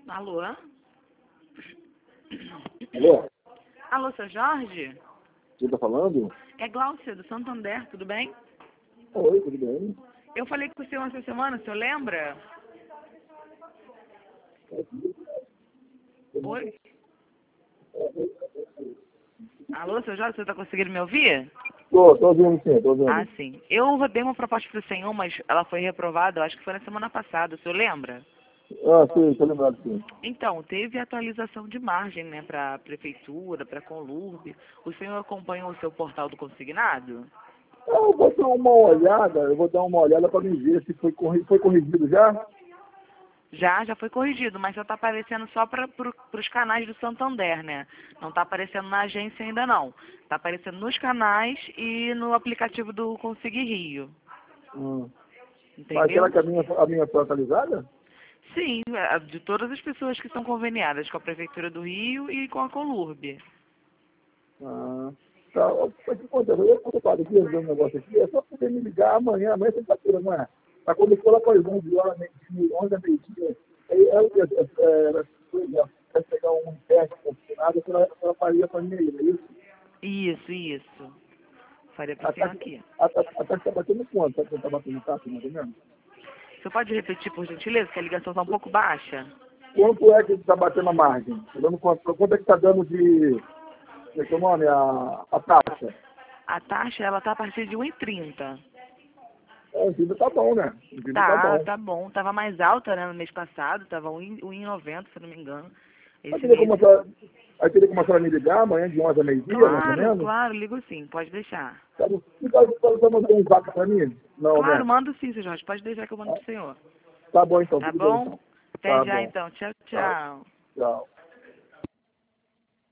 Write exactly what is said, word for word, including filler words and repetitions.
Alô? Alô? Alô, seu Jorge? Quem tá falando? É Glaucia, do Santander, tudo bem? Oi, tudo bem? Eu falei com o senhor essa semana, o senhor lembra? Oi? Alô, seu Jorge, você está conseguindo me ouvir? Tô, tô ouvindo sim, tô ouvindo. Ah, sim. Eu dei uma proposta para o senhor, mas ela foi reprovada, eu acho que foi na semana passada, o senhor lembra? Ah, sim, tô lembrado sim. Então, teve atualização de margem, né, para a prefeitura, para a Conlurb. O senhor acompanhou o seu portal do consignado? Ah, eu vou dar uma olhada, eu vou dar uma olhada para me ver se foi, corri foi corrigido já. Já, já foi corrigido, mas só está aparecendo só para pro, os canais do Santander, né? Não está aparecendo na agência ainda não. Está aparecendo nos canais e no aplicativo do Consegui Rio. Hum. Mas será Entendeu? que a minha, a minha foi atualizada? Sim, é, de todas as pessoas que são conveniadas com a Prefeitura do Rio e com a Conlurb. Ah, tá. Mas o que acontece? Eu tô ocupado aqui, resolvendo um negócio aqui, é só poder me ligar amanhã, amanhã é sexta-feira, não é? Tá quando for lá para as onze horas, meio-dia, onze a meio-dia, aí é o que, é, é, pegar um teste confirmado, ela, ela faria para mim aí, não é isso? Isso, isso. Faria para o A senhor taxa aqui. a taxa- a taxa está batendo quanto? Sabe quanto está batendo taxa, mais ou menos? Você pode repetir, por gentileza, que a ligação está um pouco baixa? Quanto é que está batendo a margem? Tá dando quanto, quanto é que está dando de, como é que é o nome, a, a taxa? A taxa, ela está a partir de um e trinta. É, o Viva tá bom, né? O Viva tá Tá, bom. tá bom. Tava mais alta, né, no mês passado, tava um e noventa, se eu não me engano. Aí Esse teria mês. como a senhora, aí teria como a senhora me ligar amanhã de onze a meio-dia, mais ou Claro, menos? claro, ligo sim, pode deixar. Sabe? E pode, pode só mandar um zap para mim? Não, Claro, né? mando sim, seu Jorge, pode deixar que eu mando Ah, pro senhor. tá bom então, Tá tudo bem bom? então. Até Tá já bom. então. Tchau, Tá. tchau. Tchau.